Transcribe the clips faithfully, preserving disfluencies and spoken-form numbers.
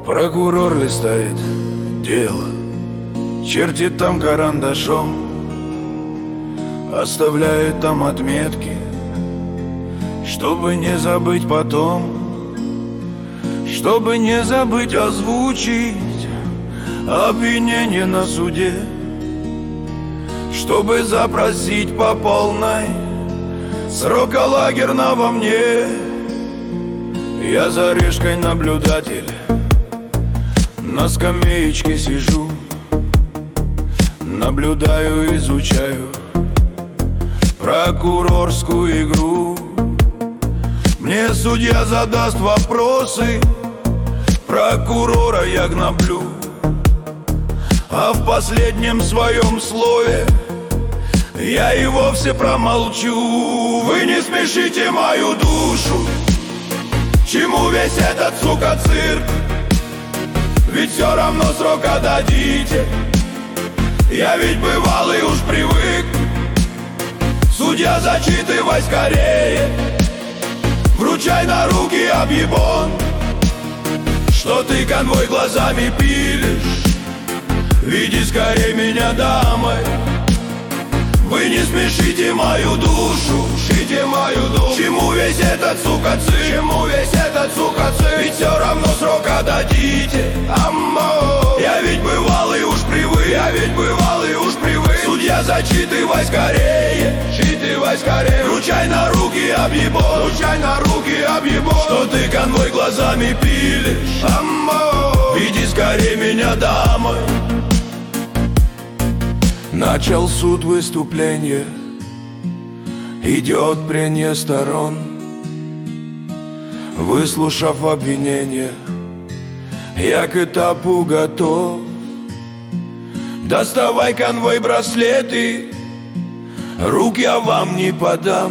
Прокурор листает дело, чертит там карандашом, оставляет там отметки, чтобы не забыть потом, чтобы не забыть озвучить обвинение на суде, чтобы запросить по полной срока лагерного мне. Я за решкой наблюдатель, на скамеечке сижу, наблюдаю, изучаю прокурорскую игру. Мне судья задаст вопросы, прокурора я гноблю, а в последнем своем слове я и вовсе промолчу. Вы не смешите мою душу, чему весь этот, сука, цирк? Ведь все равно срока дадите. Я ведь бывалый уж привык. Судья, зачитывай скорее, вручай на руки объебон, что ты конвой глазами пилишь. Види скорее меня дамой. Вы не смешите мою душу, шите мою душу. Чему весь этот, сука, цирк? Чему весь этот, сука, цирк? Ведь все равно срока дадите. Аммо, я ведь бывалый уж привык. Я ведь бывалый уж привык. Судья, зачитывай скорее, читывай скорее, вручай на руки объебон, вручай на руки объебон, что ты конвой глазами пилишь. Аммо, види скорее меня дамой. Начал суд выступление, идет прение сторон. Выслушав обвинение, я к этапу готов. Доставай конвой браслеты, рук я вам не подам.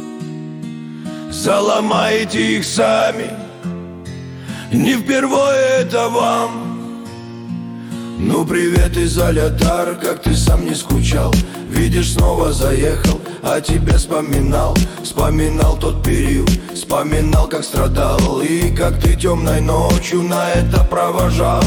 Заломаете их сами, не впервые это вам. Ну привет, изолятор, как ты сам не скучал. Видишь, снова заехал, о тебе вспоминал. Вспоминал тот период, вспоминал, как страдал, и как ты темной ночью на это провожал.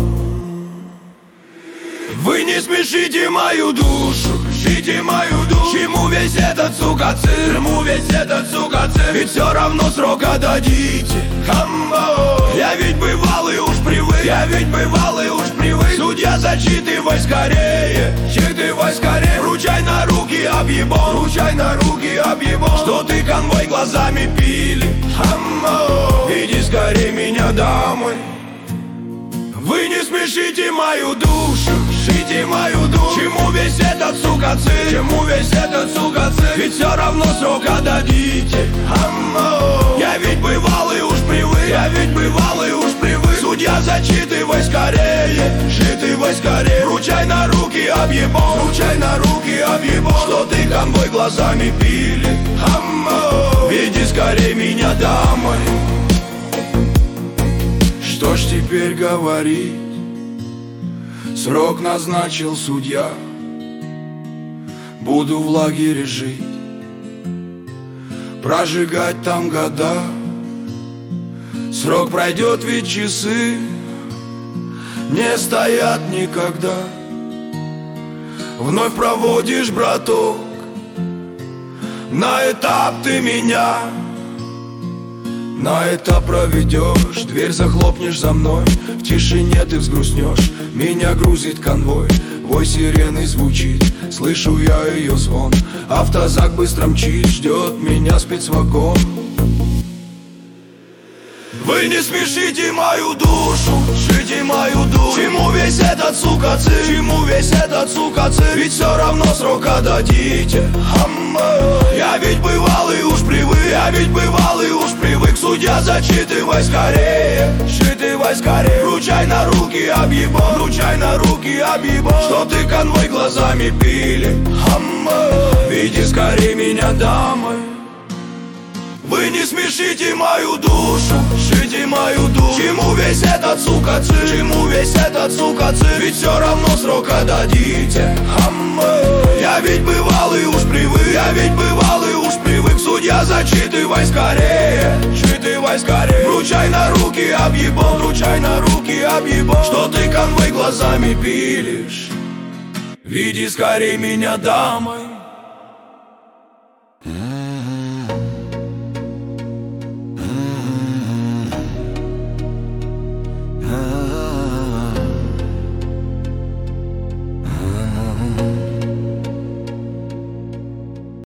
Вы не смешите мою душу, шите мою душу. Чему весь этот, сука, цирк? Чему весь этот, сука, цирк? Ведь все равно срока дадите. Хамбо, я ведь бывалый уж привык. Я ведь бывалый уж привык. Судья, зачитывай скорее, читывай скорее, вручай на руки объебон, вручай на руки объебон, что ты конвой глазами пили. Хамбо, иди скорее меня домой. Вы не смешите мою душу, шите мою душу. Чему весь этот, сука, цирк? Чему весь этот, сука, цирк? Ведь все равно срока дадите. Аммо, я ведь бывалый уж привык. Я ведь бывалый уж привык. Судья, зачитывай скорее, читывай скорее, вручай на руки объебон, вручай на руки объебон, что ты конвой глазами пили. Аммо, веди скорее меня домой. Что ж теперь говорить? Срок назначил судья. Буду в лагере жить, прожигать там года. Срок пройдет, ведь часы не стоят никогда. Вновь проводишь, браток, на этап ты меня. На этап проведешь, дверь захлопнешь за мной. В тишине ты взгрустнешь, меня грузит конвой. Вой сирены звучит, слышу я ее звон. Автозак быстро мчит, ждет меня спецвагон. Вы не смешите мою душу, шите мою душу. Чему весь этот, сука, цирк? Чему весь этот, сука, цирк? Ведь все равно срока дадите. Аммо, я ведь бывалый уж привык. Я ведь бывалый уж привык. Судья, зачитывай скорее, читывай скорее, вручай на руки объебон, вручай на руки объебон, что ты конвой глазами пили. Аммо, види скорее меня домой. Вы не смешите мою душу, шите мою душу. Чему весь этот, сука, цирк? Чему весь этот, сука, цирк? Ведь все равно срока дадите. Аммо, я ведь бывалый уж привык. Я ведь бывалый уж привык. Судья, я зачитывай скорее, читывай скорее. Вручай на руки объебон, вручай на руки объебон. Что ты конвой глазами пилишь? Види скорей меня дамой.